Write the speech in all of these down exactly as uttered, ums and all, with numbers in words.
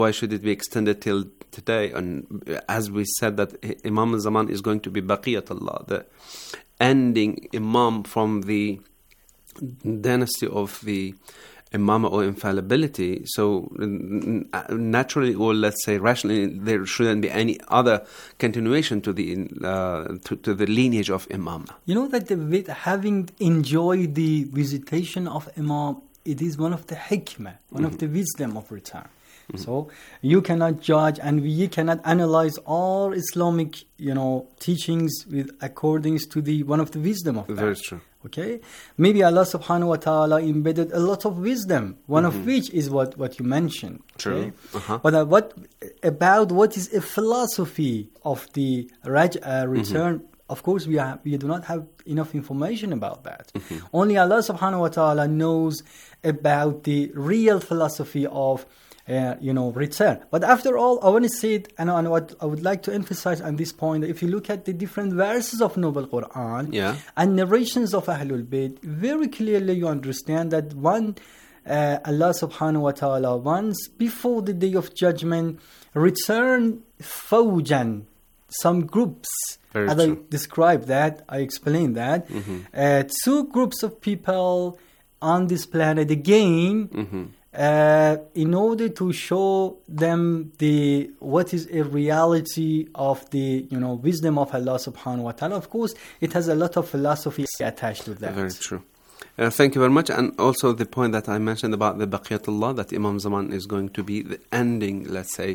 Why should it be extended till today? And as we said that Imam al-Zaman is going to be Baqiyatullah, the ending Imam from the dynasty of the Imama or infallibility. So naturally, or let's say rationally, there shouldn't be any other continuation to the uh, to, to the lineage of Imam. You know that the, with having enjoyed the visitation of Imam, it is one of the hikmah, one mm-hmm. of the wisdom of return. Mm-hmm. So you cannot judge and we cannot analyze all Islamic, you know, teachings with according to the one of the wisdom of that. Very true. Okay, maybe Allah subhanahu wa ta'ala embedded a lot of wisdom, one mm-hmm. of which is what, what you mentioned. True. Okay? Uh-huh. But uh, what about what is a philosophy of the Raj'a return? Mm-hmm. Of course, we have, we do not have enough information about that. Mm-hmm. Only Allah subhanahu wa ta'ala knows about the real philosophy of Uh, you know, return. But after all, I want to say it, and, and what I would like to emphasize on this point, that if you look at the different verses of Noble Quran yeah. and narrations of Ahlul Bayt, very clearly you understand that one, uh, Allah subhanahu wa ta'ala, once before the day of judgment, return fawjan, some groups. Very As true. I described that, I explained that, mm-hmm. uh, two groups of people on this planet again, mm-hmm. Uh, in order to show them the what is a reality of the you know wisdom of Allah subhanahu wa ta'ala. Of course, it has a lot of philosophy attached to that. Very true. Uh, thank you very much. And also the point that I mentioned about the Baqiyatullah, that Imam Zaman is going to be the ending, let's say,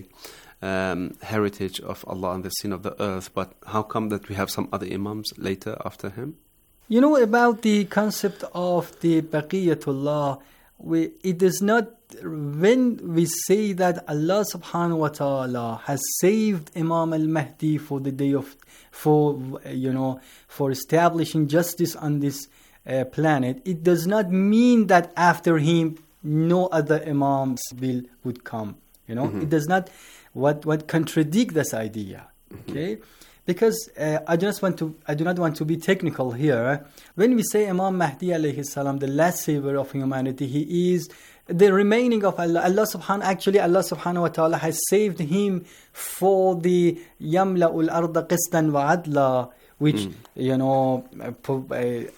um, heritage of Allah on the scene of the earth. But how come that we have some other Imams later after him? You know about the concept of the Baqiyatullah. We, it is not, when we say that Allah subhanahu wa ta'ala has saved Imam al-Mahdi for the day of, for, you know, for establishing justice on this uh, planet, it does not mean that after him, no other Imams will, would come. You know, mm-hmm. it does not, what, what contradict this idea, okay? Mm-hmm. Because uh, I just want to, I do not want to be technical here. When we say Imam Mahdi alayhi salam, the last savior of humanity, he is the remaining of Allah. Allah subhanahu, actually Allah subhanahu wa ta'ala has saved him for the Yamla'ul arda qistan wa adla, which, mm. you know, uh,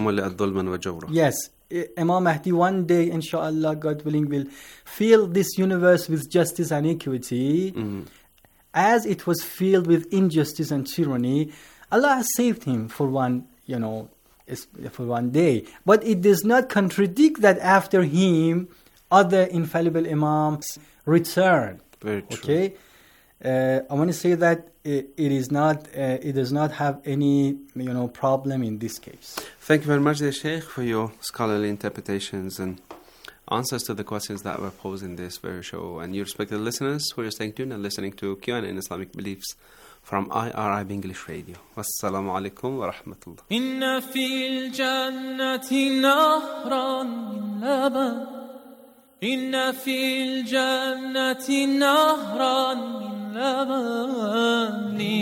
actually, yes, Imam Mahdi one day, inshallah, God willing, will fill this universe with justice and equity. Mm. As it was filled with injustice and tyranny, Allah has saved him for one, you know, for one day. But it does not contradict that after him, other infallible Imams return. Very true. Okay, uh, I want to say that it, it is not, uh, it does not have any, you know, problem in this case. Thank you very much, dear Sheikh, for your scholarly interpretations and answers to the questions that were posed in this very show. And you respected listeners who are staying tuned and listening to Q and A in Islamic Beliefs from I R I B English Radio. Wassalamu alaikum wa rahmatullah. Inna fil jannati nahran min laban. Inna fil jannati nahran min laban. Li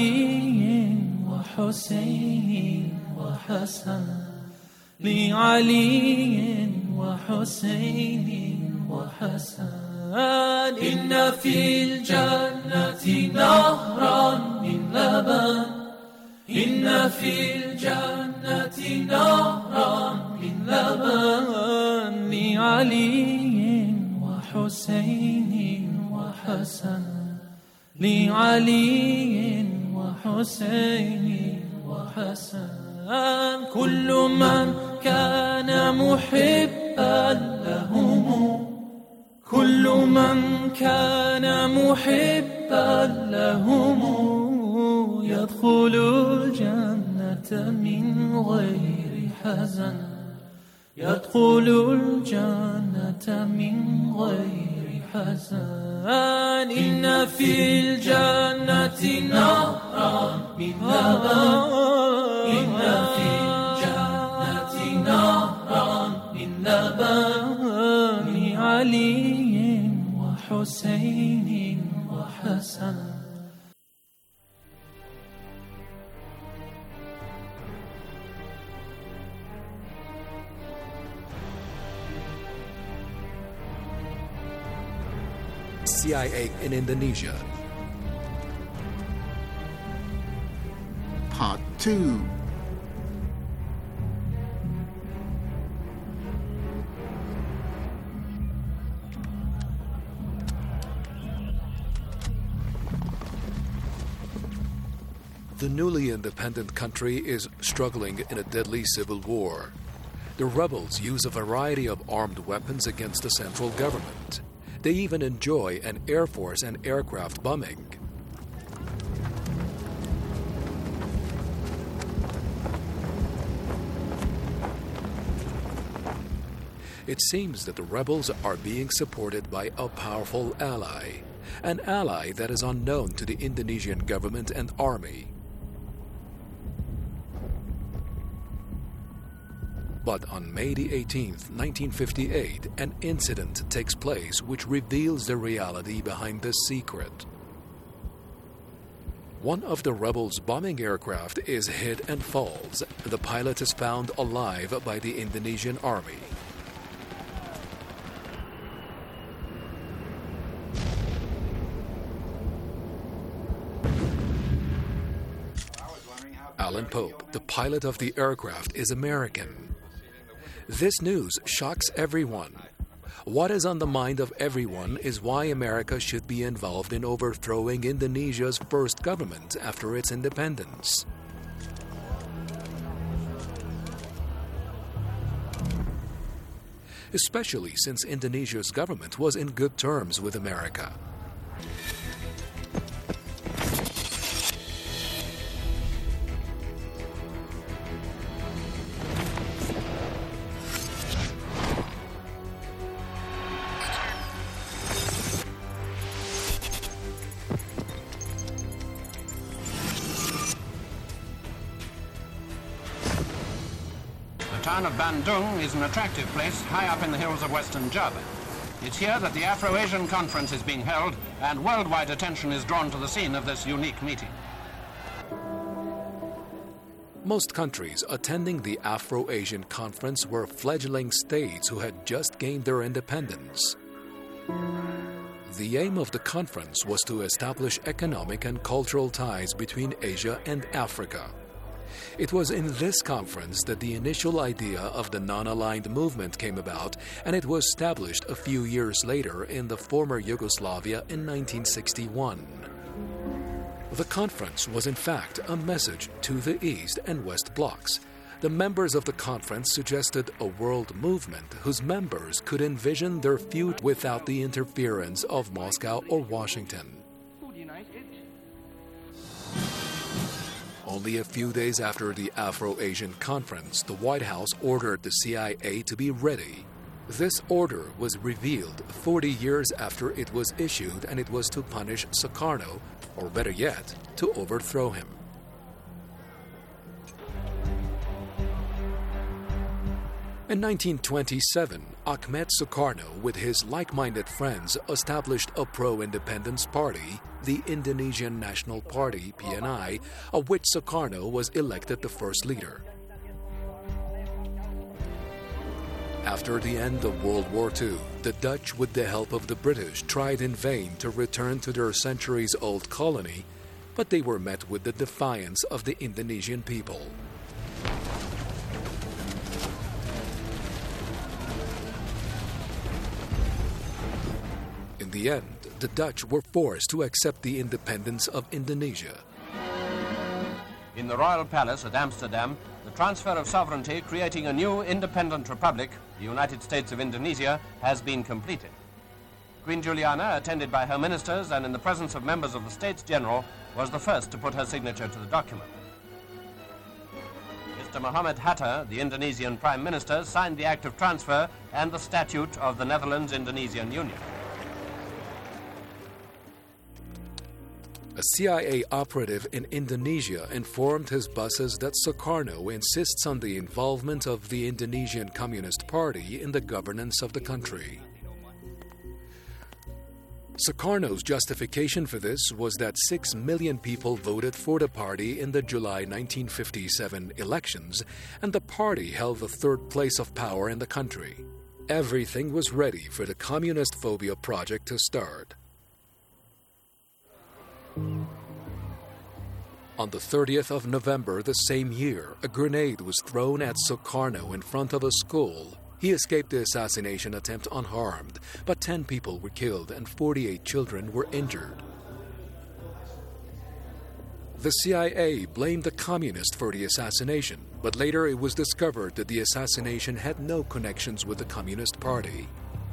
Ali wa Husayn wa Hasan. Li Ali وحسين وحسن إن في الجنة نهرا من لبن إن في الجنة نهرا من لبن لعلي وحسين وحسن لعلي وحسين وحسن كل من كان محبا لهم كل من كان محبا لهم يدخل الجنة من غير حزن يدخل الجنة من غير حزن إن في الجنة نهرا من لبن إن في الجنة نهرا من لبن لعلي وحسين وحسن C I A in Indonesia. Part two. The newly independent country is struggling in a deadly civil war. The rebels use a variety of armed weapons against the central government. They even enjoy an air force and aircraft bombing. It seems that the rebels are being supported by a powerful ally, an ally that is unknown to the Indonesian government and army. But on May the eighteenth, nineteen fifty-eight, an incident takes place which reveals the reality behind this secret. One of the rebels' bombing aircraft is hit and falls. The pilot is found alive by the Indonesian army. Alan Pope, the pilot of the aircraft, is American. This news shocks everyone. What is on the mind of everyone is why America should be involved in overthrowing Indonesia's first government after its independence. Especially since Indonesia's government was in good terms with America. The town of Bandung is an attractive place high up in the hills of western Java. It's here that the Afro-Asian Conference is being held, and worldwide attention is drawn to the scene of this unique meeting. Most countries attending the Afro-Asian Conference were fledgling states who had just gained their independence. The aim of the conference was to establish economic and cultural ties between Asia and Africa. It was in this conference that the initial idea of the non-aligned movement came about, and it was established a few years later in the former Yugoslavia in nineteen sixty-one. The conference was in fact a message to the East and West blocs. The members of the conference suggested a world movement whose members could envision their future without the interference of Moscow or Washington. Only a few days after the Afro-Asian Conference, the White House ordered the C I A to be ready. This order was revealed forty years after it was issued, and it was to punish Sukarno, or better yet, to overthrow him. In nineteen twenty-seven, Ahmet Sukarno, with his like-minded friends, established a pro-independence party, the Indonesian National Party, P N I, of which Sukarno was elected the first leader. After the end of World War Two, the Dutch, with the help of the British, tried in vain to return to their centuries-old colony, but they were met with the defiance of the Indonesian people. In the end, the Dutch were forced to accept the independence of Indonesia. In the Royal Palace at Amsterdam, the transfer of sovereignty creating a new independent republic, the United States of Indonesia, has been completed. Queen Juliana, attended by her ministers and in the presence of members of the States General, was the first to put her signature to the document. Mister Muhammad Hatta, the Indonesian Prime Minister, signed the Act of Transfer and the Statute of the Netherlands-Indonesian Union. A C I A operative in Indonesia informed his bosses that Sukarno insists on the involvement of the Indonesian Communist Party in the governance of the country. Sukarno's justification for this was that six million people voted for the party in the July nineteen fifty-seven elections, and the party held the third place of power in the country. Everything was ready for the communist phobia project to start. On the thirtieth of November the same year, a grenade was thrown at Sukarno in front of a school. He escaped the assassination attempt unharmed, but ten people were killed and forty-eight children were injured. The C I A blamed the communists for the assassination, but later it was discovered that the assassination had no connections with the Communist Party.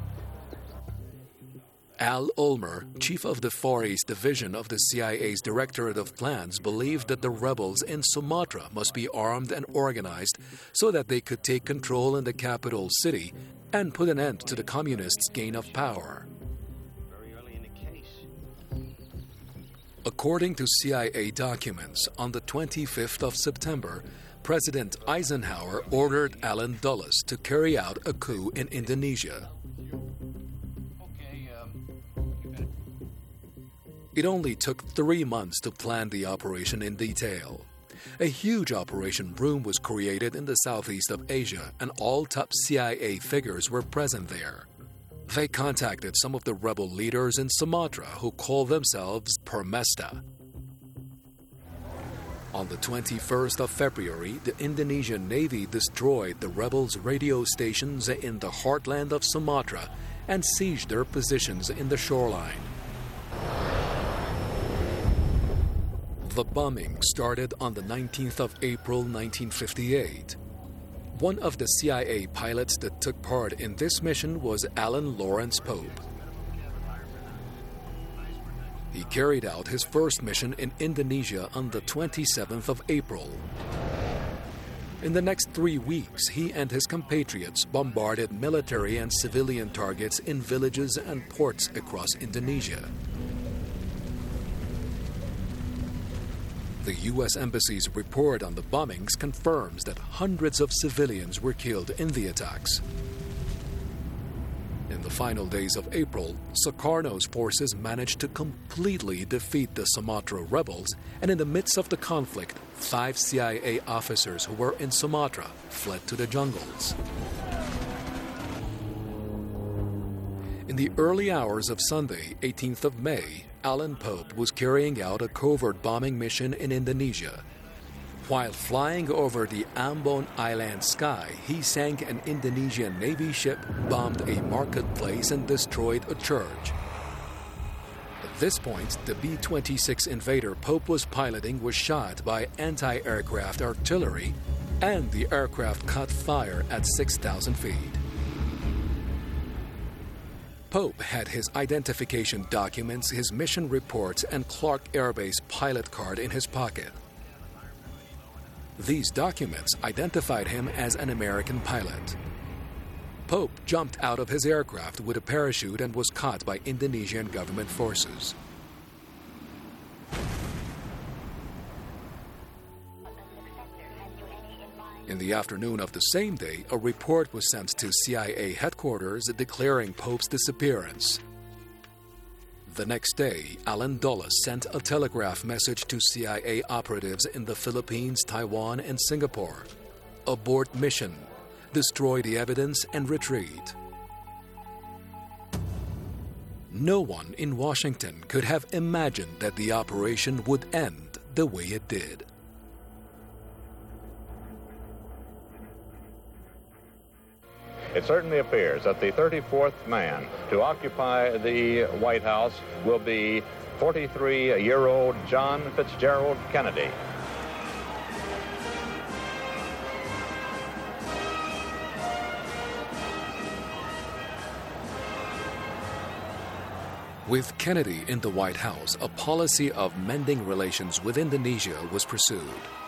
Al Ulmer, chief of the Far East Division of the C I A's Directorate of Plans, believed that the rebels in Sumatra must be armed and organized so that they could take control in the capital city and put an end to the communists' gain of power. According to C I A documents, on the twenty-fifth of September, President Eisenhower ordered Allen Dulles to carry out a coup in Indonesia. It only took three months to plan the operation in detail. A huge operation room was created in the southeast of Asia, and all top C I A figures were present there. They contacted some of the rebel leaders in Sumatra who called themselves Permesta. On the twenty-first of February, the Indonesian Navy destroyed the rebels' radio stations in the heartland of Sumatra and sieged their positions in the shoreline. The bombing started on the nineteenth of April nineteen fifty-eight. One of the C I A pilots that took part in this mission was Alan Lawrence Pope. He carried out his first mission in Indonesia on the twenty-seventh of April. In the next three weeks, he and his compatriots bombarded military and civilian targets in villages and ports across Indonesia. The U S Embassy's report on the bombings confirms that hundreds of civilians were killed in the attacks. In the final days of April, Sukarno's forces managed to completely defeat the Sumatra rebels, and in the midst of the conflict, five C I A officers who were in Sumatra fled to the jungles. In the early hours of Sunday, eighteenth of May, Alan Pope was carrying out a covert bombing mission in Indonesia. While flying over the Ambon Island sky, he sank an Indonesian Navy ship, bombed a marketplace, and destroyed a church. At this point, the B twenty-six Invader Pope was piloting was shot by anti-aircraft artillery, and the aircraft caught fire at six thousand feet. Pope had his identification documents, his mission reports, and Clark Air Base pilot card in his pocket. These documents identified him as an American pilot. Pope jumped out of his aircraft with a parachute and was caught by Indonesian government forces. In the afternoon of the same day, a report was sent to C I A headquarters declaring Pope's disappearance. The next day, Allen Dulles sent a telegraph message to C I A operatives in the Philippines, Taiwan, and Singapore. Abort mission. Destroy the evidence and retreat. No one in Washington could have imagined that the operation would end the way it did. It certainly appears that the thirty-fourth man to occupy the White House will be forty-three-year-old John Fitzgerald Kennedy. With Kennedy in the White House, a policy of mending relations with Indonesia was pursued.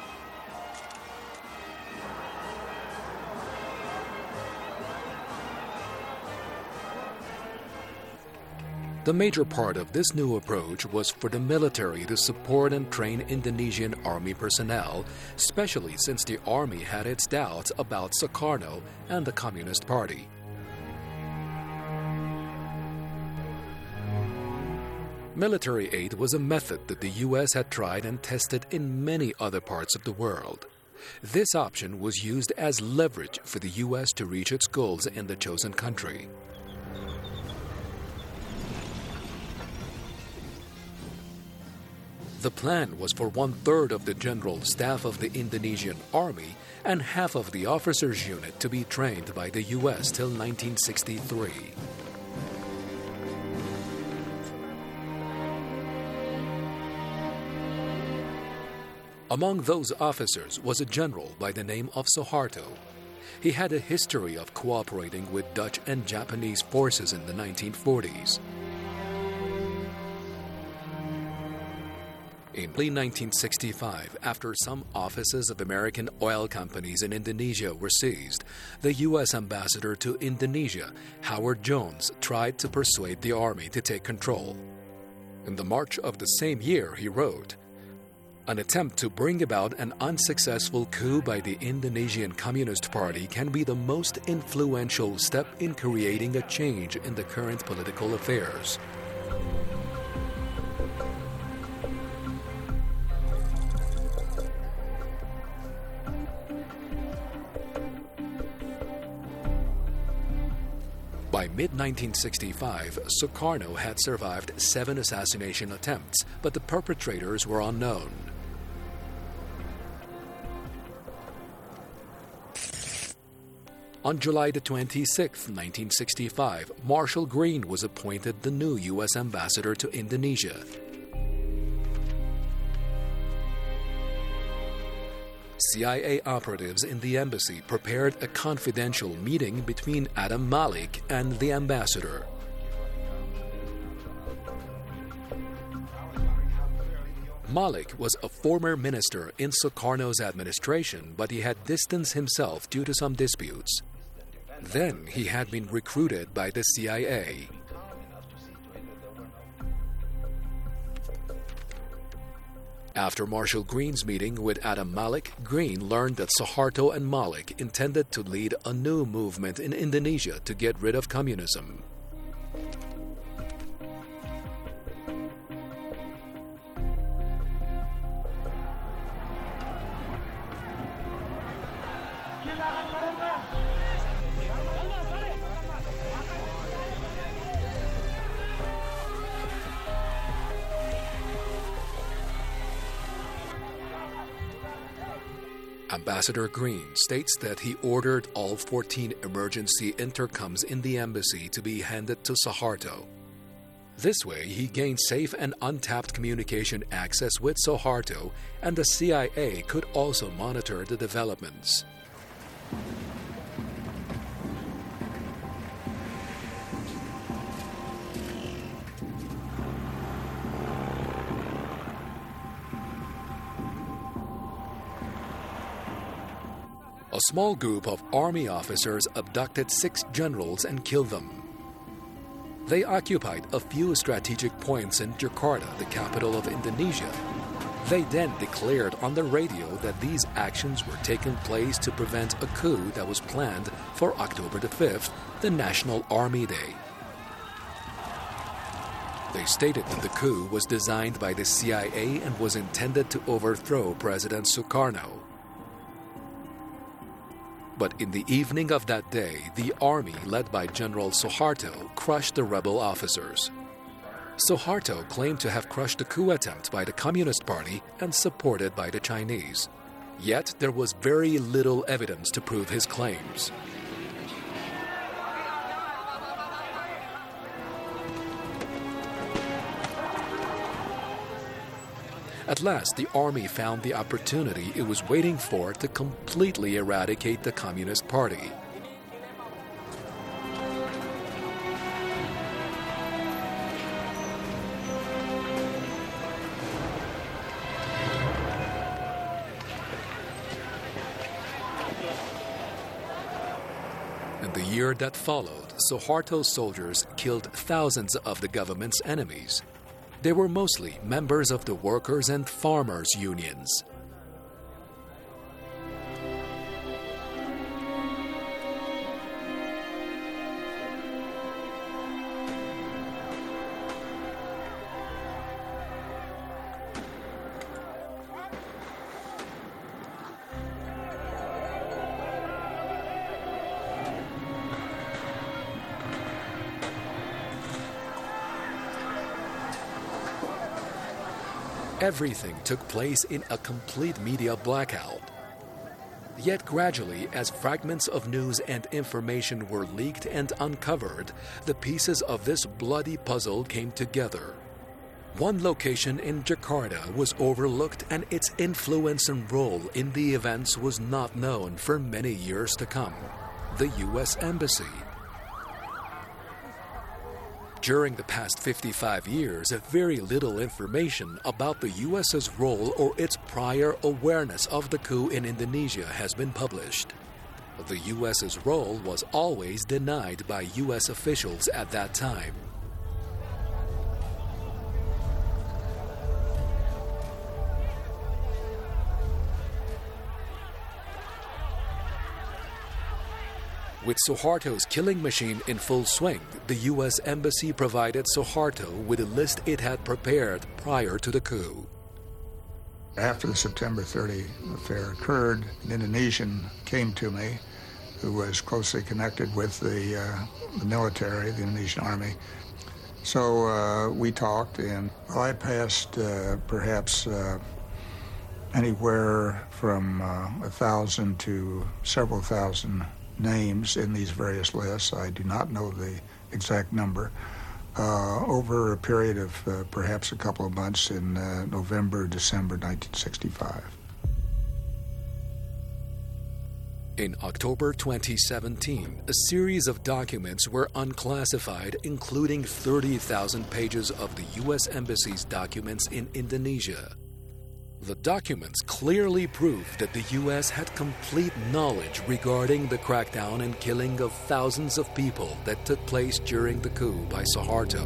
The major part of this new approach was for the military to support and train Indonesian army personnel, especially since the army had its doubts about Sukarno and the Communist Party. Military aid was a method that the U S had tried and tested in many other parts of the world. This option was used as leverage for the U S to reach its goals in the chosen country. The plan was for one-third of the general staff of the Indonesian army and half of the officers' unit to be trained by the U S till nineteen sixty-three. Among those officers was a general by the name of Suharto. He had a history of cooperating with Dutch and Japanese forces in the nineteen forties. In early nineteen sixty-five, after some offices of American oil companies in Indonesia were seized, the U S ambassador to Indonesia, Howard Jones, tried to persuade the army to take control. In the March of the same year, he wrote, "An attempt to bring about an unsuccessful coup by the Indonesian Communist Party can be the most influential step in creating a change in the current political affairs." By mid nineteen sixty-five, Sukarno had survived seven assassination attempts, but the perpetrators were unknown. On July the twenty-sixth, nineteen sixty-five, Marshall Green was appointed the new U S ambassador to Indonesia. C I A operatives in the embassy prepared a confidential meeting between Adam Malik and the ambassador. Malik was a former minister in Sukarno's administration, but he had distanced himself due to some disputes. Then he had been recruited by the C I A. After Marshall Green's meeting with Adam Malik, Green learned that Suharto and Malik intended to lead a new movement in Indonesia to get rid of communism. Ambassador Green states that he ordered all fourteen emergency intercoms in the embassy to be handed to Suharto. This way, he gained safe and untapped communication access with Suharto, and the C I A could also monitor the developments. A small group of army officers abducted six generals and killed them. They occupied a few strategic points in Jakarta, the capital of Indonesia. They then declared on the radio that these actions were taking place to prevent a coup that was planned for October the fifth, the National Army Day. They stated that the coup was designed by the C I A and was intended to overthrow President Sukarno. But in the evening of that day, the army, led by General Suharto, crushed the rebel officers. Suharto claimed to have crushed the coup attempt by the Communist Party and supported by the Chinese. Yet there was very little evidence to prove his claims. At last, the army found the opportunity it was waiting for to completely eradicate the Communist Party. In the year that followed, Suharto's soldiers killed thousands of the government's enemies. They were mostly members of the workers' and farmers' unions. Everything took place in a complete media blackout. Yet gradually, as fragments of news and information were leaked and uncovered, the pieces of this bloody puzzle came together. One location in Jakarta was overlooked, and its influence and role in the events was not known for many years to come: the U S Embassy. During the past fifty-five years, very little information about the U S's role or its prior awareness of the coup in Indonesia has been published. The U S's role was always denied by U S officials at that time. With Suharto's killing machine in full swing, the U S Embassy provided Suharto with a list it had prepared prior to the coup. After the September thirtieth affair occurred, an Indonesian came to me who was closely connected with the, uh, the military, the Indonesian army. So uh, we talked, and well, I passed uh, perhaps uh, anywhere from uh, a thousand to several thousand names in these various lists. I do not know the exact number. Uh, over a period of uh, perhaps a couple of months in uh, November, December nineteen sixty-five. In October twenty seventeen, a series of documents were unclassified, including thirty thousand pages of the U S Embassy's documents in Indonesia. The documents clearly proved that the U S had complete knowledge regarding the crackdown and killing of thousands of people that took place during the coup by Suharto.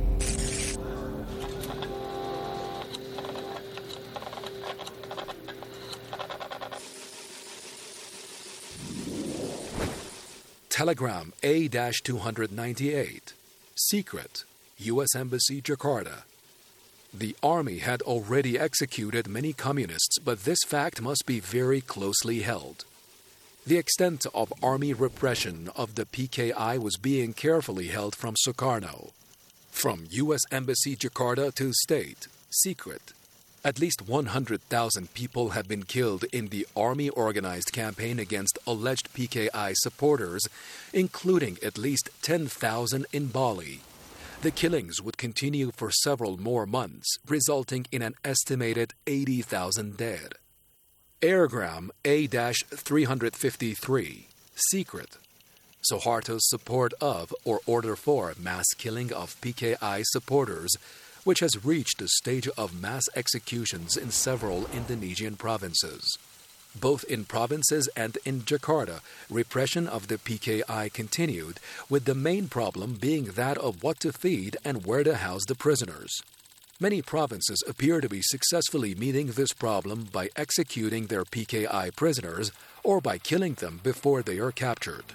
Telegram A two ninety-eight. Secret. U S Embassy, Jakarta. The army had already executed many communists, but this fact must be very closely held. The extent of army repression of the P K I was being carefully held from Sukarno. From U S Embassy, Jakarta to State. Secret. At least one hundred thousand people have been killed in the army-organized campaign against alleged P K I supporters, including at least ten thousand in Bali. The killings would continue for several more months, resulting in an estimated eighty thousand dead. Airgram A three fifty-three. Secret. Suharto's support of or order for mass killing of P K I supporters, which has reached a stage of mass executions in several Indonesian provinces. Both in provinces and in Jakarta, repression of the P K I continued, with the main problem being that of what to feed and where to house the prisoners. Many provinces appear to be successfully meeting this problem by executing their P K I prisoners or by killing them before they are captured.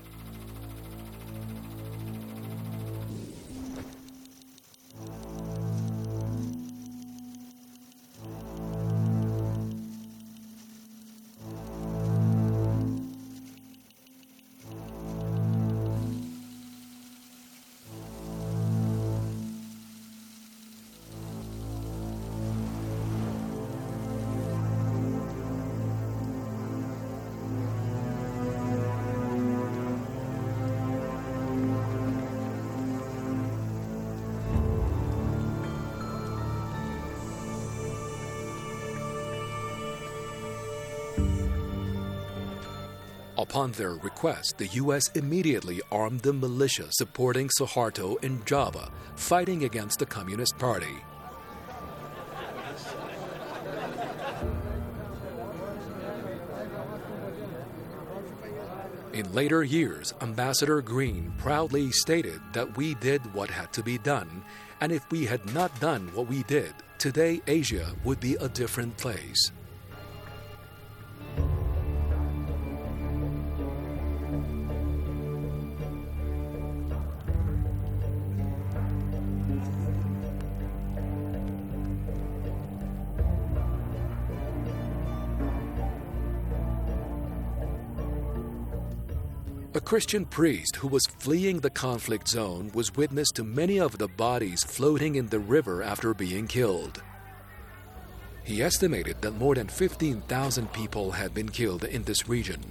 Upon their request, the U S immediately armed the militia supporting Suharto in Java, fighting against the Communist Party. In later years, Ambassador Green proudly stated that we did what had to be done, and if we had not done what we did, today Asia would be a different place. A Christian priest who was fleeing the conflict zone was witness to many of the bodies floating in the river after being killed. He estimated that more than fifteen thousand people had been killed in this region.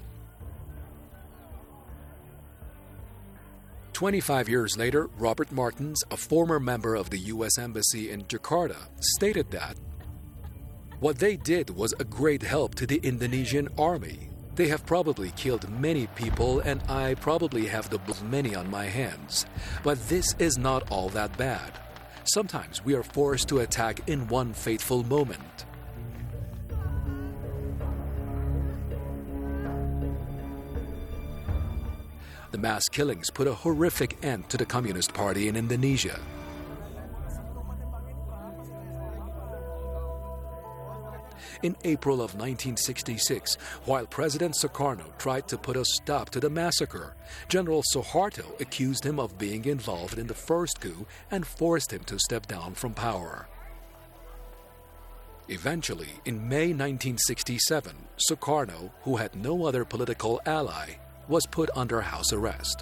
twenty-five years later, Robert Martins, a former member of the U S Embassy in Jakarta, stated that what they did was a great help to the Indonesian army. They have probably killed many people, and I probably have the blood of many on my hands. But this is not all that bad. Sometimes we are forced to attack in one fateful moment. The mass killings put a horrific end to the Communist Party in Indonesia. In April of nineteen sixty-six, while President Sukarno tried to put a stop to the massacre, General Suharto accused him of being involved in the first coup and forced him to step down from power. Eventually, in May nineteen sixty-seven, Sukarno, who had no other political ally, was put under house arrest.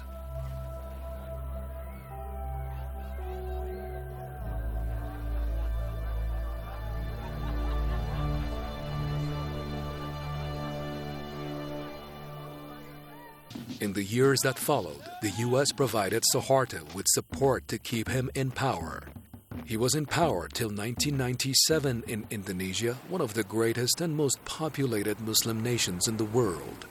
In the years that followed, the U S provided Suharto with support to keep him in power. He was in power till nineteen ninety-seven in Indonesia, one of the greatest and most populated Muslim nations in the world.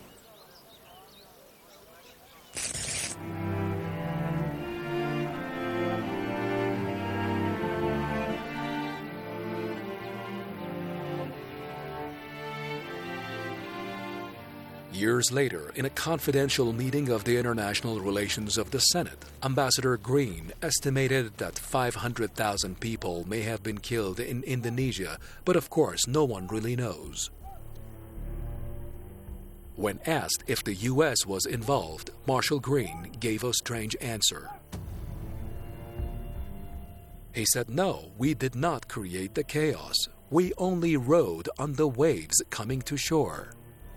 Years later, in a confidential meeting of the International Relations of the Senate, Ambassador Green estimated that five hundred thousand people may have been killed in Indonesia, but of course no one really knows. When asked if the U S was involved, Marshal Green gave a strange answer. He said, "No, we did not create the chaos. We only rode on the waves coming to shore."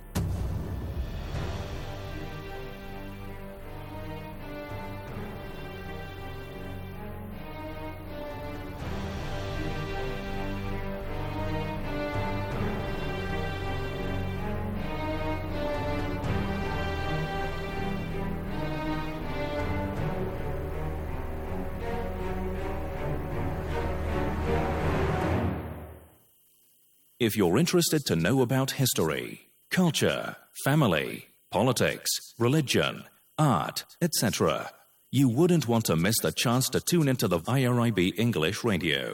If you're interested to know about history, culture, family, politics, religion, art, et cetera, you wouldn't want to miss the chance to tune into the I R I B English Radio.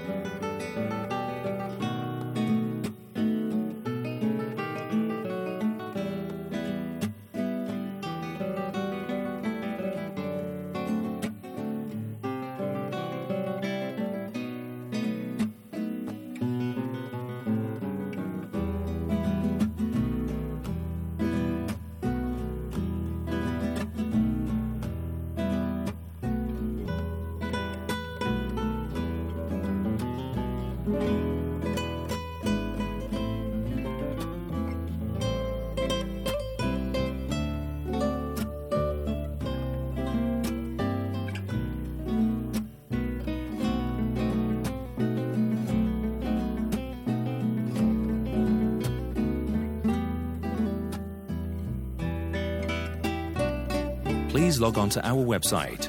Please log on to our website,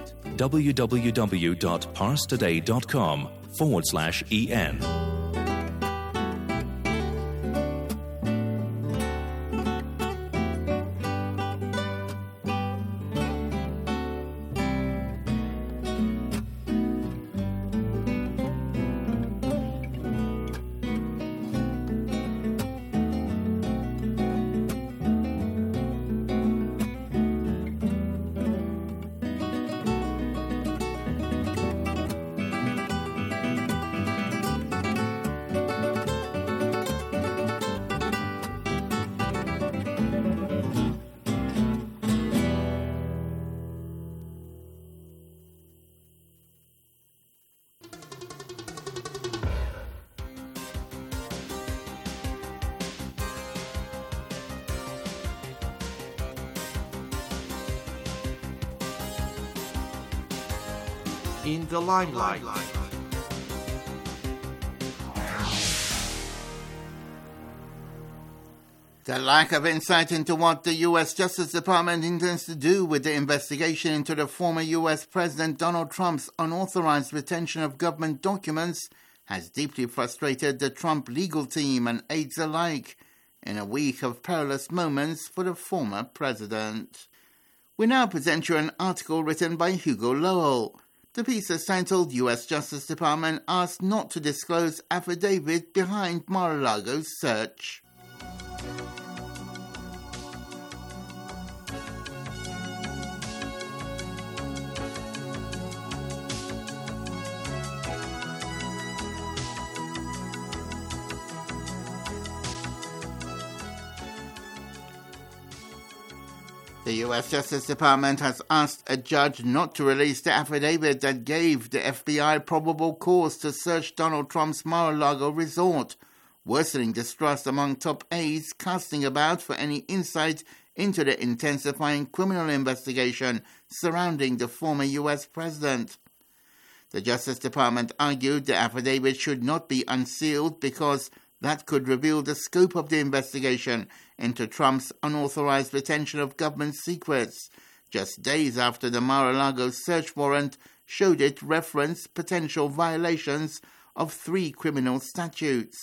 www.parstoday.com forward slash en. In the limelight. The lack of insight into what the U S Justice Department intends to do with the investigation into the former U S President Donald Trump's unauthorized retention of government documents has deeply frustrated the Trump legal team and aides alike in a week of perilous moments for the former president. We now present you an article written by Hugo Lowell. The piece is titled U S Justice Department Asked Not to Disclose Affidavit Behind Mar-a-Lago's Search. The U S Justice Department has asked a judge not to release the affidavit that gave the F B I probable cause to search Donald Trump's Mar-a-Lago resort, worsening distrust among top aides casting about for any insight into the intensifying criminal investigation surrounding the former U S president. The Justice Department argued the affidavit should not be unsealed because that could reveal the scope of the investigation into Trump's unauthorized retention of government secrets, just days after the Mar-a-Lago search warrant showed it referenced potential violations of three criminal statutes.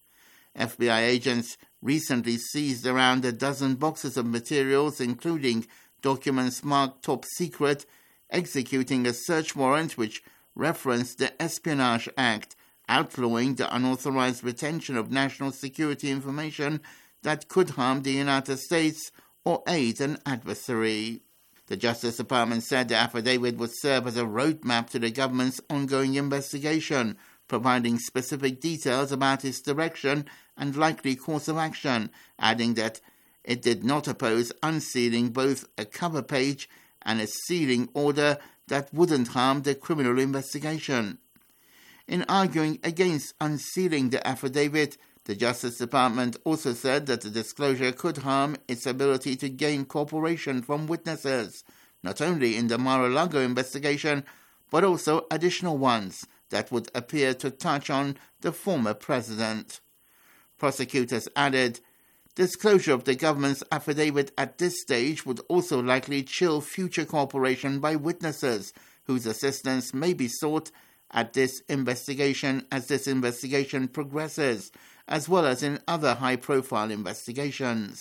F B I agents recently seized around a dozen boxes of materials, including documents marked top secret, executing a search warrant which referenced the Espionage Act, outlawing the unauthorized retention of national security information that could harm the United States or aid an adversary. The Justice Department said the affidavit would serve as a roadmap to the government's ongoing investigation, providing specific details about its direction and likely course of action, adding that it did not oppose unsealing both a cover page and a sealing order that wouldn't harm the criminal investigation. In arguing against unsealing the affidavit, the Justice Department also said that the disclosure could harm its ability to gain cooperation from witnesses, not only in the Mar-a-Lago investigation, but also additional ones that would appear to touch on the former president. Prosecutors added, disclosure of the government's affidavit at this stage would also likely chill future cooperation by witnesses whose assistance may be sought at this investigation as this investigation progresses, as well as in other high-profile investigations.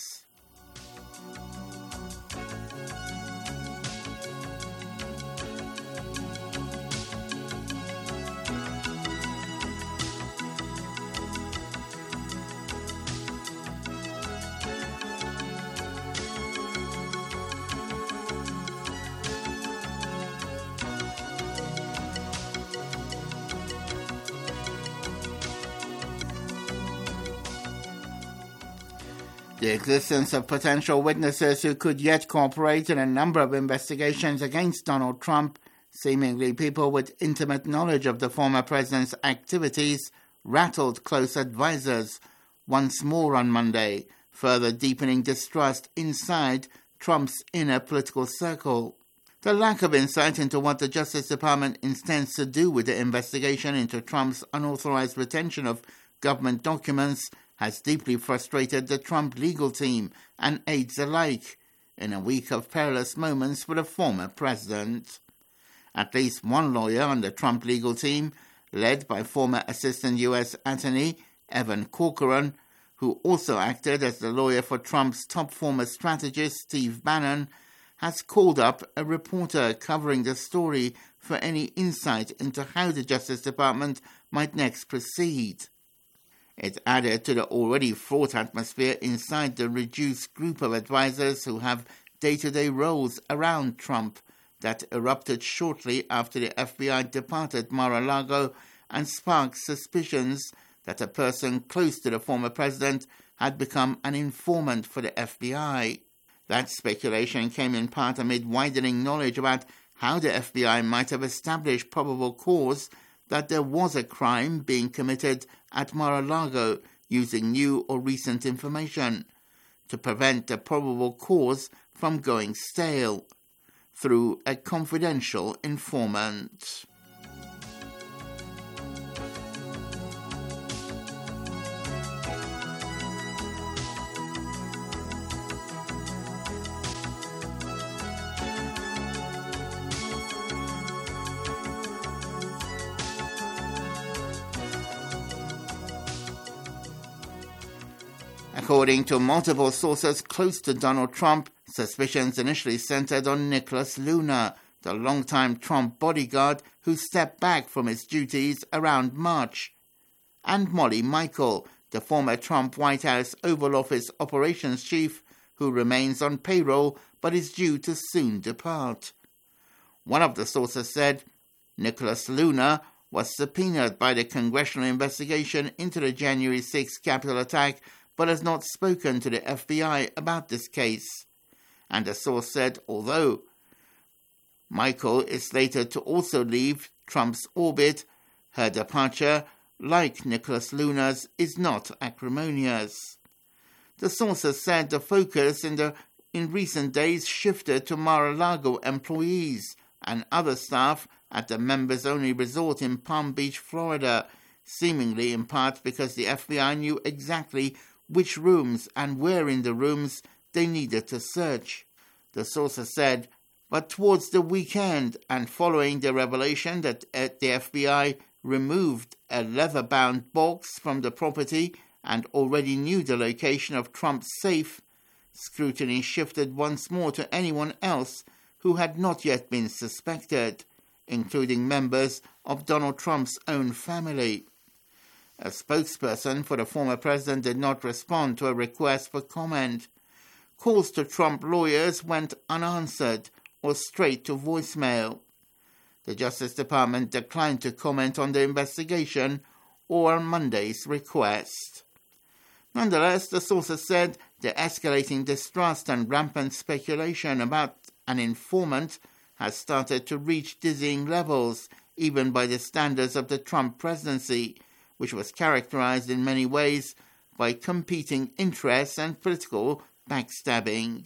The existence of potential witnesses who could yet cooperate in a number of investigations against Donald Trump, seemingly people with intimate knowledge of the former president's activities, rattled close advisors once more on Monday, further deepening distrust inside Trump's inner political circle. The lack of insight into what the Justice Department intends to do with the investigation into Trump's unauthorized retention of government documents has deeply frustrated the Trump legal team and aides alike in a week of perilous moments for the former president. At least one lawyer on the Trump legal team, led by former Assistant U S Attorney Evan Corcoran, who also acted as the lawyer for Trump's top former strategist Steve Bannon, has called up a reporter covering the story for any insight into how the Justice Department might next proceed. It added to the already fraught atmosphere inside the reduced group of advisors who have day-to-day roles around Trump that erupted shortly after the F B I departed Mar-a-Lago and sparked suspicions that a person close to the former president had become an informant for the F B I. That speculation came in part amid widening knowledge about how the F B I might have established probable cause that there was a crime being committed at Mar-a-Lago using new or recent information to prevent the probable cause from going stale through a confidential informant. According to multiple sources close to Donald Trump, suspicions initially centered on Nicholas Luna, the longtime Trump bodyguard who stepped back from his duties around March, and Molly Michael, the former Trump White House Oval Office operations chief who remains on payroll but is due to soon depart. One of the sources said Nicholas Luna was subpoenaed by the congressional investigation into the January sixth Capitol attack but has not spoken to the F B I about this case. And the source said although Michael is slated to also leave Trump's orbit, her departure, like Nicholas Luna's, is not acrimonious. The sources said the focus in, the, in recent days shifted to Mar-a-Lago employees and other staff at the members-only resort in Palm Beach, Florida, seemingly in part because the F B I knew exactly which rooms and where in the rooms they needed to search. The sources said, but towards the weekend and following the revelation that the F B I removed a leather-bound box from the property and already knew the location of Trump's safe, scrutiny shifted once more to anyone else who had not yet been suspected, including members of Donald Trump's own family. A spokesperson for the former president did not respond to a request for comment. Calls to Trump lawyers went unanswered or straight to voicemail. The Justice Department declined to comment on the investigation or on Monday's request. Nonetheless, the sources said the escalating distrust and rampant speculation about an informant has started to reach dizzying levels, even by the standards of the Trump presidency, which was characterized in many ways by competing interests and political backstabbing.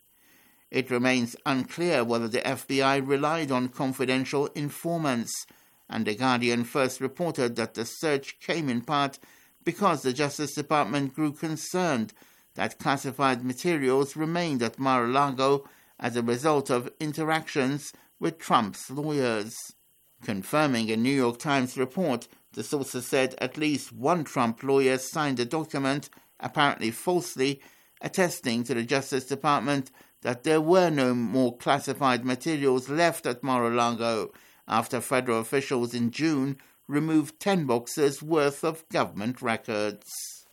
It remains unclear whether the F B I relied on confidential informants, and The Guardian first reported that the search came in part because the Justice Department grew concerned that classified materials remained at Mar-a-Lago as a result of interactions with Trump's lawyers. Confirming a New York Times report, the sources said at least one Trump lawyer signed a document, apparently falsely, attesting to the Justice Department that there were no more classified materials left at Mar-a-Lago after federal officials in June removed ten boxes worth of government records.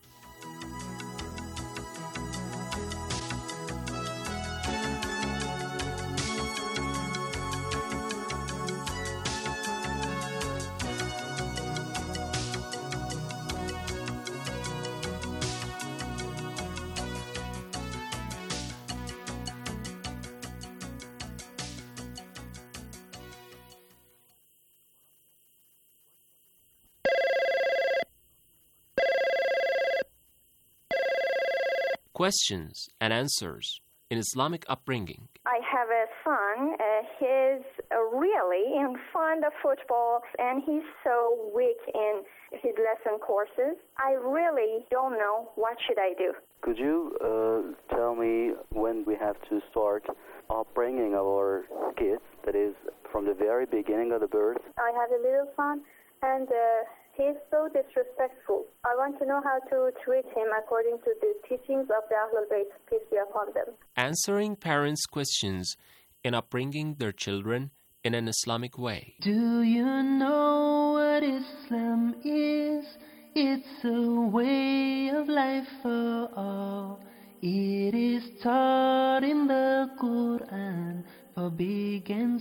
Questions and answers in Islamic upbringing. I have a son. Uh, he's uh, really in fond of football, and he's so weak in his lesson courses. I really don't know what should I do. Could you uh, tell me when we have to start upbringing our kids, that is, from the very beginning of the birth? I have a little son, and uh, he's so disrespectful. I want to know how to treat him according to the teachings of the Ahlul Bayt, peace be upon them. Answering parents' questions in upbringing their children in an Islamic way. Do you know what Islam is? It's a way of life for all. It is taught in the Quran for big and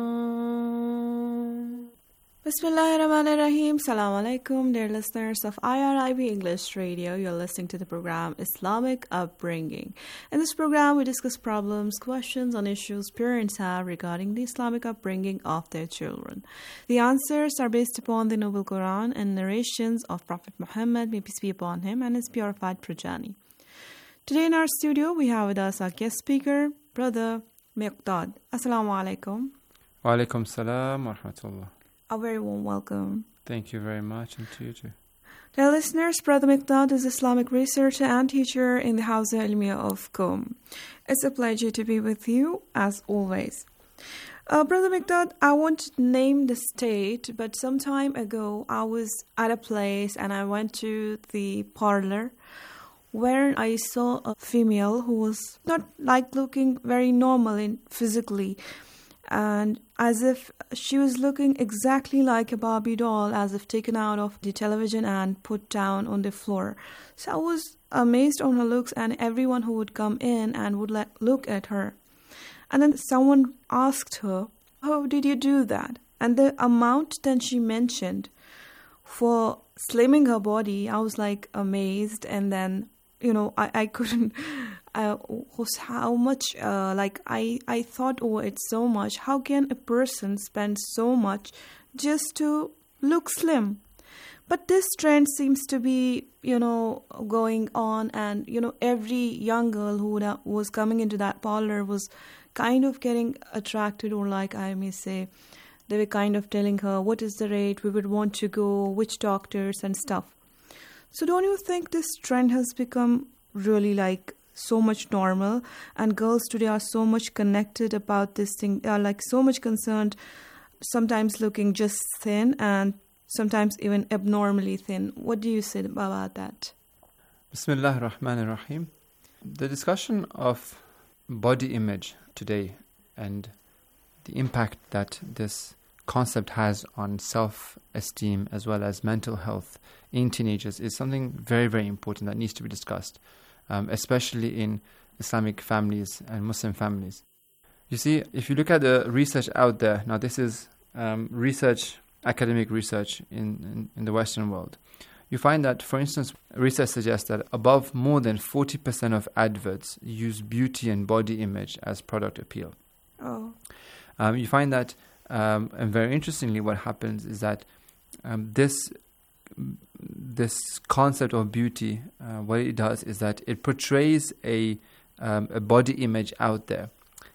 small. Bismillahirrahmanirrahim. Assalamu alaikum, dear listeners of I R I B English Radio. You're listening to the program Islamic Upbringing. In this program, we discuss problems, questions, and issues parents have regarding the Islamic upbringing of their children. The answers are based upon the Noble Quran and narrations of Prophet Muhammad, may peace be upon him, and his purified progeny. Today in our studio, we have with us our guest speaker, Brother Miqdad. Assalamu alaikum. Wa alaikum salam wa rahmatullah. A very warm welcome. Thank you very much, and to you too. Dear listeners, Brother Miqdad is Islamic researcher and teacher in the Hawza Ilmiya of Qom. It's a pleasure to be with you, as always. Uh, Brother Miqdad, I won't name the state, but some time ago I was at a place and I went to the parlor where I saw a female who was not like looking very normal in physically, and as if she was looking exactly like a Barbie doll, as if taken out of the television and put down on the floor. So I was amazed on her looks, and everyone who would come in and would like look at her. And then someone asked her, how did you do that? And the amount that she mentioned for slimming her body, I was like amazed. And then, you know, I, I couldn't, uh, was how much, uh, like I, I thought over it so much. How can a person spend so much just to look slim? But this trend seems to be, you know, going on, and, you know, every young girl who would, uh, was coming into that parlor was kind of getting attracted, or like I may say, they were kind of telling her what is the rate, we would want to go, which doctors and stuff. So don't you think this trend has become really like so much normal, and girls today are so much connected about this thing, they are like so much concerned, sometimes looking just thin and sometimes even abnormally thin. What do you say about that? Bismillah ar-Rahman ar-Rahim. The discussion of body image today and the impact that this concept has on self-esteem as well as mental health in teenagers is something very, very important that needs to be discussed, um, especially in Islamic families and Muslim families. You see, if you look at the research out there, now this is um, research, academic research in, in, in the Western world, you find that, for instance, research suggests that above more than forty percent of adverts use beauty and body image as product appeal. Oh. Um, you find that, um, and very interestingly, what happens is that um, this this concept of beauty, uh, what it does is that it portrays a um, a body image out there,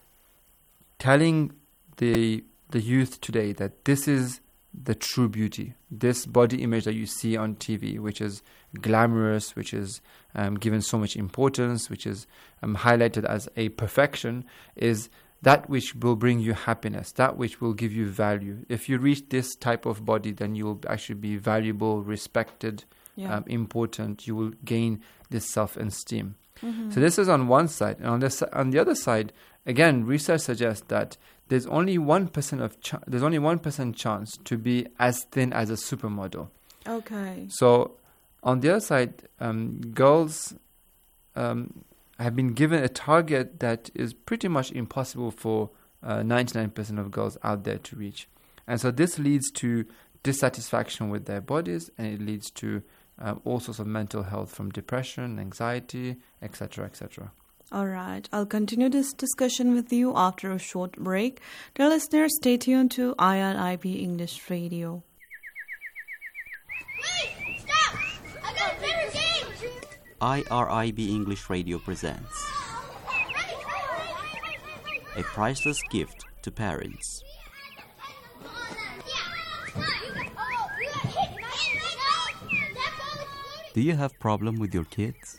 telling the the youth today that this is the true beauty. This body image that you see on T V, which is glamorous, which is um, given so much importance, which is um, highlighted as a perfection, is that which will bring you happiness, that which will give you value. If you reach this type of body, then you will actually be valuable, respected, yeah. um, important. You will gain this self-esteem. Mm-hmm. So this is on one side. And on, this, on the other side, again, research suggests that there's only one percent of ch- there's only one percent chance to be as thin as a supermodel. Okay. So on the other side, um, girls um, have been given a target that is pretty much impossible for uh, ninety-nine percent of girls out there to reach. And so this leads to dissatisfaction with their bodies, and it leads to uh, all sorts of mental health, from depression, anxiety, et cetera, et cetera. All right. I'll continue this discussion with you after a short break. Dear listeners, stay tuned to I R I B English Radio. Wait! Stop! I got a better game! I R I B English Radio presents a priceless gift to parents. Do you have problem with your kids?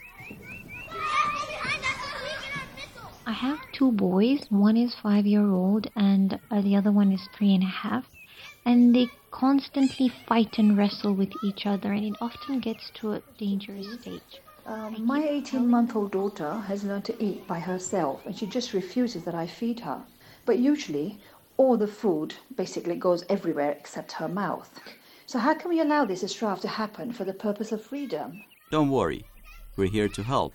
I have two boys. One is five-year-old and uh, the other one is three and a half. And they constantly fight and wrestle with each other, and it often gets to a dangerous stage. Um, my eighteen-month-old daughter has learned to eat by herself, and she just refuses that I feed her. But usually, all the food basically goes everywhere except her mouth. So how can we allow this strife to happen for the purpose of freedom? Don't worry. We're here to help.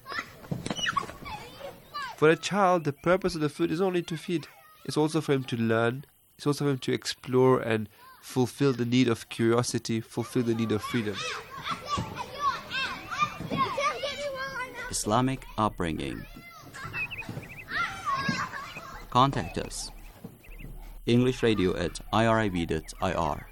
For a child, the purpose of the food is only to feed. It's also for him to learn. It's also for him to explore and fulfill the need of curiosity, fulfill the need of freedom. Islamic upbringing. Contact us. English Radio at I R I B dot I R.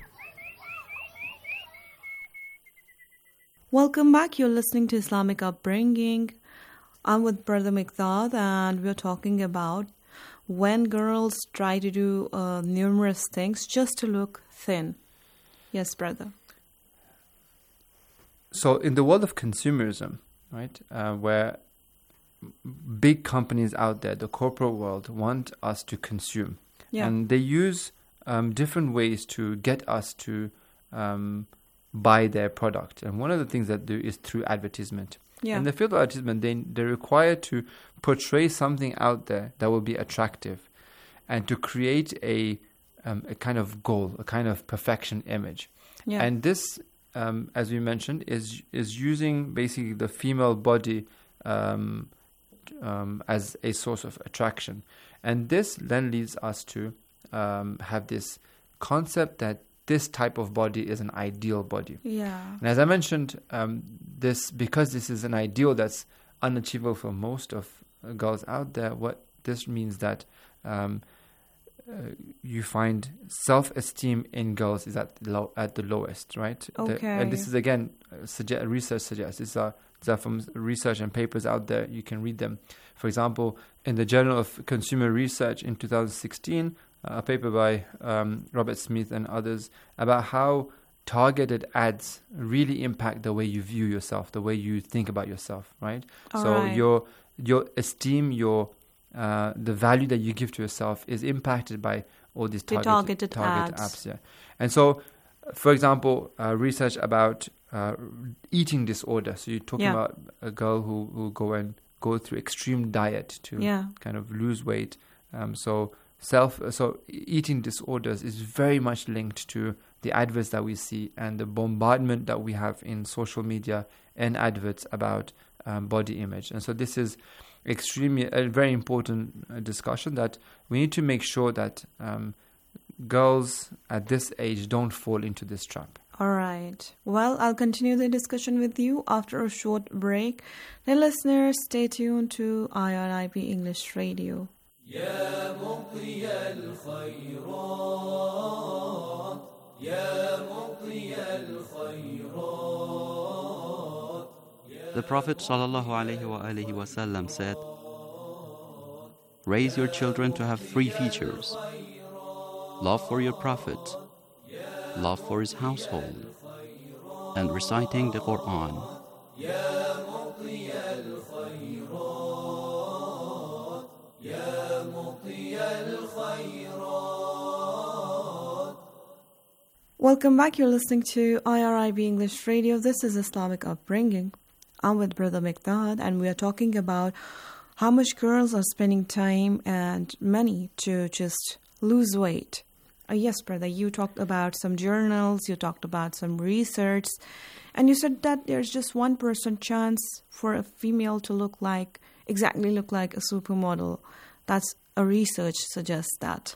Welcome back. You're listening to Islamic Upbringing. I'm with Brother Miqdad, and we're talking about when girls try to do uh, numerous things just to look thin. Yes, brother. So in the world of consumerism, right, uh, where big companies out there, the corporate world, want us to consume. Yeah. And they use um, different ways to get us to um, buy their product. And one of the things that they do is through advertisement. Yeah. In the field of advertisement, they, they're required to portray something out there that will be attractive and to create a, um, a kind of goal, a kind of perfection image. Yeah. And this, um, as we mentioned, is is using basically the female body um, um, as a source of attraction. And this then leads us to um, have this concept that this type of body is an ideal body. Yeah. And as I mentioned, um, this because this is an ideal that's unachievable for most of girls out there, what this means that um, uh, you find self-esteem in girls is at the, low, at the lowest, right? Okay. The, and this is again, uh, suggest, research suggests, these are, these are from research and papers out there, you can read them. For example, in the Journal of Consumer Research in two thousand sixteen, uh, a paper by um, Robert Smith and others about how targeted ads really impact the way you view yourself, the way you think about yourself, right? All so right. your your esteem, your uh, the value that you give to yourself is impacted by all these The targeted, targeted targeted ads. apps. Yeah, and so, for example, uh, research about uh, eating disorder. So you're talking Yeah. about a girl who who go and go through extreme diet to Yeah. kind of lose weight. Um, so self, so eating disorders is very much linked to the adverts that we see and the bombardment that we have in social media and adverts about um, body image. And so this is extremely a very important uh, discussion that we need to make sure that um, girls at this age don't fall into this trap. All right. Well, I'll continue the discussion with you after a short break. Then, listeners, stay tuned to I R I B English Radio. يا مطي الخيرات يا مطي الخيرات. The Prophet sallallahu alaihi wa alihi wasallam said, "Raise your children to have three features: love for your Prophet, love for his household, and reciting the Quran." يا مطي الخيرات يا مطي الخيرات. Welcome back. You're listening to I R I B English Radio. This is Islamic Upbringing. I'm with Brother Miqdad, and we are talking about how much girls are spending time and money to just lose weight. Uh, yes, brother, you talked about some journals, you talked about some research, and you said that there's just one percent chance for a female to look like, exactly look like a supermodel. That's a research suggests that.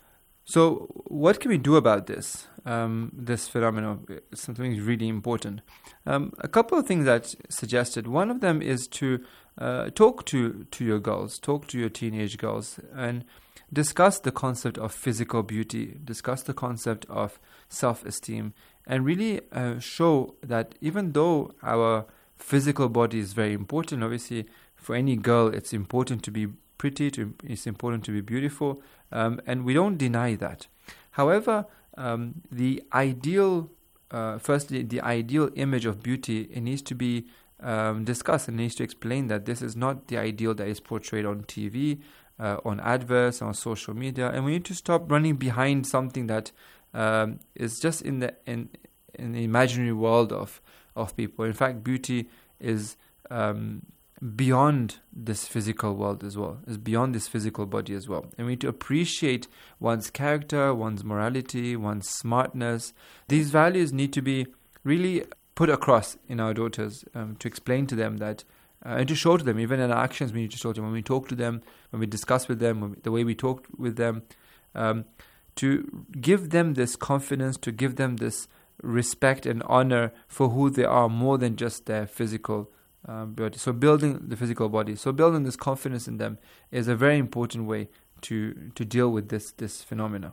So what can we do about this, um, this phenomenon? Something really important. Um, a couple of things that suggested. One of them is to uh, talk to, to your girls, talk to your teenage girls, and discuss the concept of physical beauty, discuss the concept of self-esteem, and really uh, show that even though our physical body is very important, obviously for any girl it's important to be pretty, to, it's important to be beautiful, um, and we don't deny that. However, um, the ideal, uh, firstly, the ideal image of beauty, it needs to be um, discussed and needs to explain that this is not the ideal that is portrayed on T V, uh, on adverts, on social media, and we need to stop running behind something that um, is just in the in in the imaginary world of of people. In fact, beauty is um, beyond this physical world as well, is beyond this physical body as well. And we need to appreciate one's character, one's morality, one's smartness. These values need to be really put across in our daughters, um, to explain to them that, uh, and to show to them, even in our actions, we need to show to them when we talk to them, when we discuss with them, when we, the way we talk with them, um, to give them this confidence, to give them this respect and honor for who they are more than just their physical Um, body. So building the physical body, so building this confidence in them is a very important way to to deal with this this phenomena.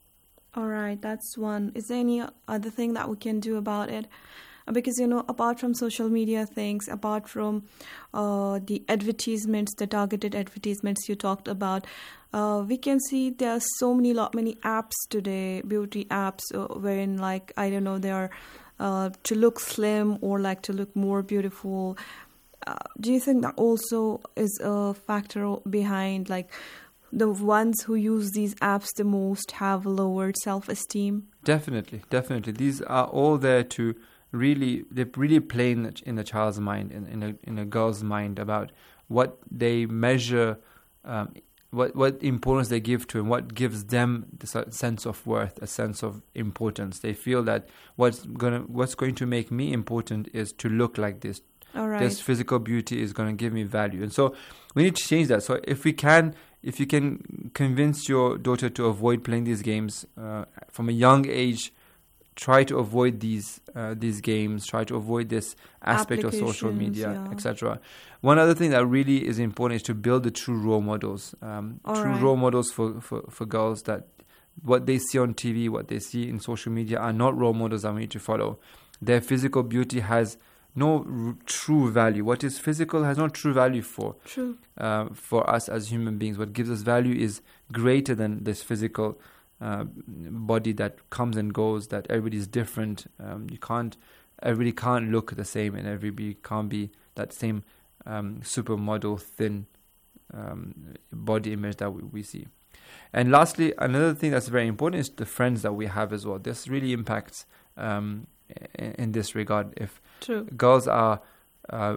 All right, that's one. Is there any other thing that we can do about it? Because, you know, apart from social media things, apart from uh, the advertisements, the targeted advertisements you talked about, uh, we can see there are so many, lot many apps today, beauty apps, uh, wherein, like, I don't know, they are uh, to look slim or like to look more beautiful. Uh, do you think that also is a factor behind, like, the ones who use these apps the most have lowered self-esteem? Definitely, definitely. These are all there to really they really play in, the, in a child's mind, in, in a in a girl's mind about what they measure, um, what what importance they give to, and what gives them the sense of worth, a sense of importance. They feel that what's gonna what's going to make me important is to look like this. All right. This physical beauty is going to give me value, and so we need to change that. So if we can, if you can convince your daughter to avoid playing these games uh, from a young age, try to avoid these uh, these games. Try to avoid this aspect of social media, yeah. et cetera. One other thing that really is important is to build the true role models. Um, All true right. role models for, for, for girls, that what they see on T V, what they see in social media are not role models that we need to follow. Their physical beauty has no r- true value. What is physical has no true value for True. uh, for us as human beings. What gives us value is greater than this physical uh, body that comes and goes. That everybody's different. Um, you can't. Everybody can't look the same, and everybody can't be that same um, supermodel thin um, body image that we, we see. And lastly, another thing that's very important is the friends that we have as well. This really impacts um, in, in this regard. If True. girls are uh,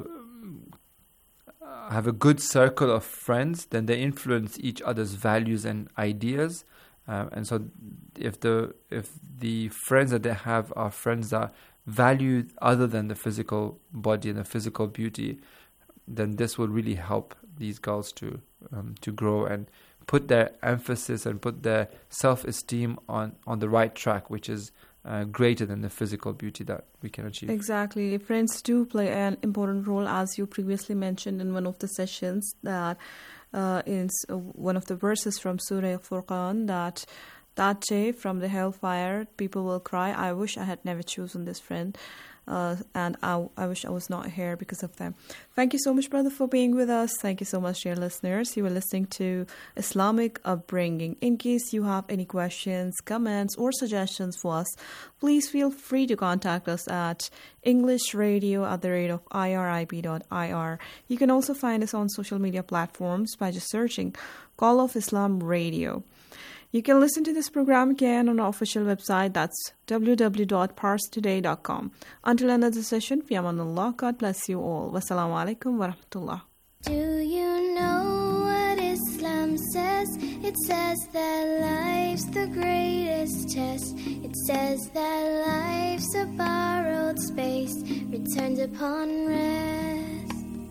have a good circle of friends, then they influence each other's values and ideas. Uh, and so, if the if the friends that they have are friends that value other than the physical body and the physical beauty, then this will really help these girls to um, to grow and put their emphasis and put their self-esteem on, on the right track, which is uh, greater than the physical beauty that we can achieve. Exactly. Friends do play an important role, as you previously mentioned in one of the sessions, that uh, in one of the verses from Surah Furqan, that that day from the hellfire, people will cry, I wish I had never chosen this friend. Uh, and I, I wish I was not here because of them. Thank you so much, brother, for being with us. Thank you so much, dear listeners. You were listening to Islamic Upbringing. In case you have any questions, comments, or suggestions for us, please feel free to contact us at englishradio at the rate of irib dot ir. You can also find us on social media platforms by just searching Call of Islam Radio. You can listen to this program again on our official website, that's w w w dot pars today dot com. Until another session, fi amanullah, God bless you all. Wassalamu alaikum wa rahmatullah. Do you know what Islam says? It says that life's the greatest test. It says that life's a borrowed space, returned upon rest.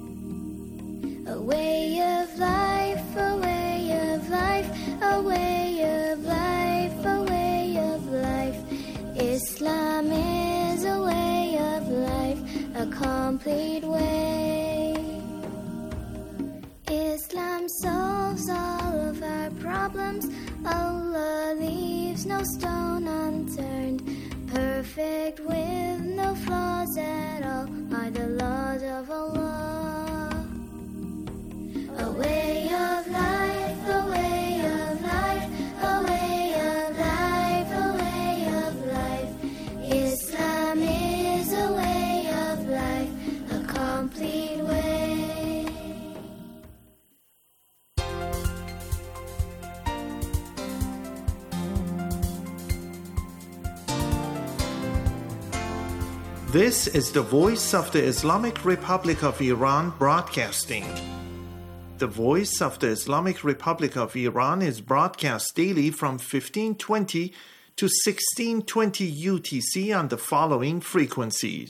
A way of life, a way of life, a way of life, a way of life. Islam is a way of life, a complete way. Islam solves all of our problems. Allah leaves no stone unturned. Perfect with no flaws at all are the laws of Allah. A way of life, a way of life, a way of life, a way of life. Islam is a way of life, a complete way. This is the voice of the Islamic Republic of Iran broadcasting. The Voice of the Islamic Republic of Iran is broadcast daily from fifteen twenty to sixteen twenty U T C on the following frequencies.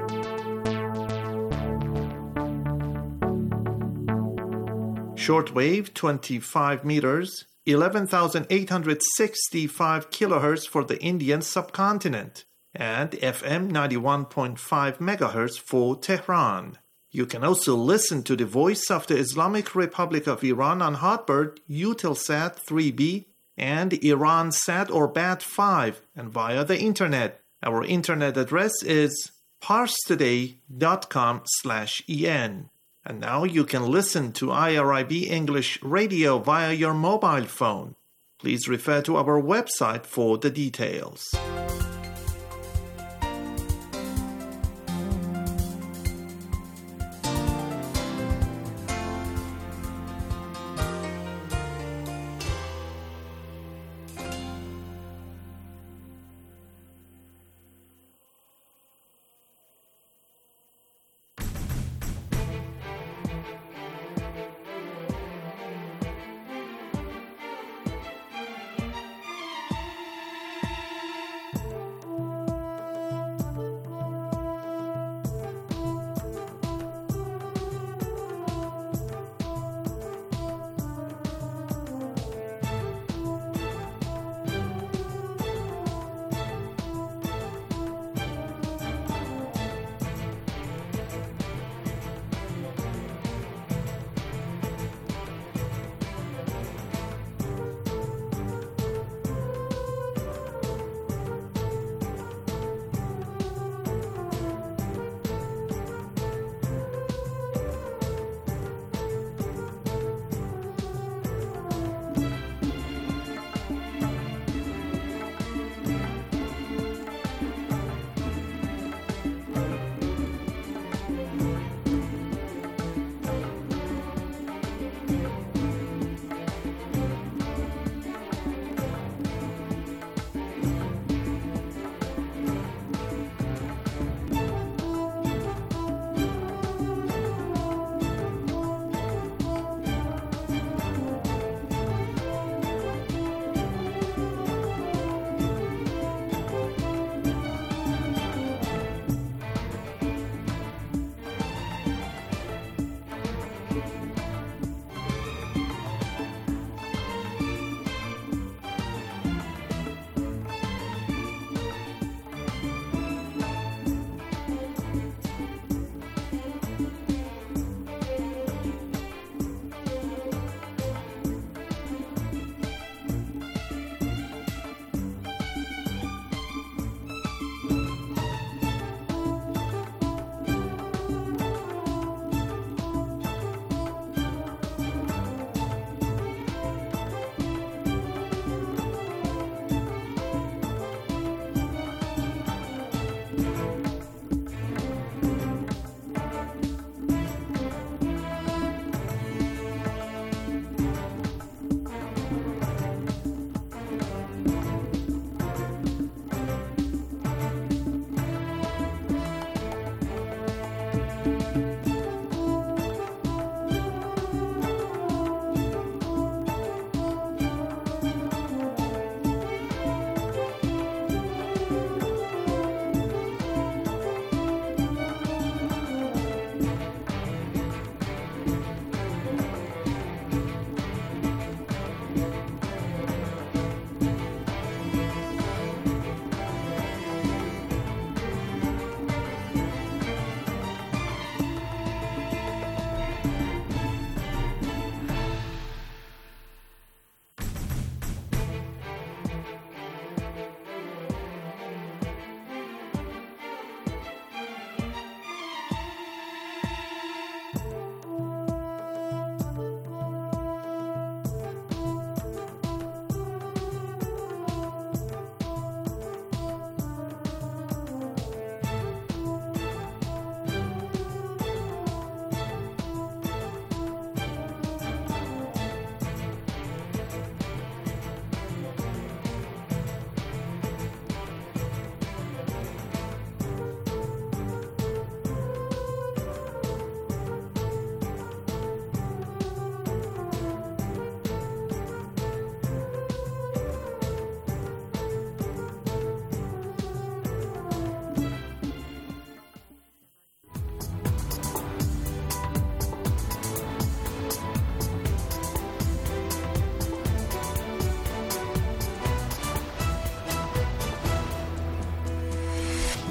Shortwave twenty-five meters, eleven thousand eight hundred sixty-five kilohertz for the Indian subcontinent, and F M ninety-one point five megahertz for Tehran. You can also listen to the Voice of the Islamic Republic of Iran on Hotbird, Eutelsat three B, and Iransat or B A T five, and via the internet. Our internet address is parstoday dot com slash en. And now you can listen to I R I B English Radio via your mobile phone. Please refer to our website for the details.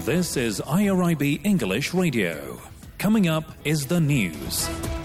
This is I R I B English Radio. Coming up is the news.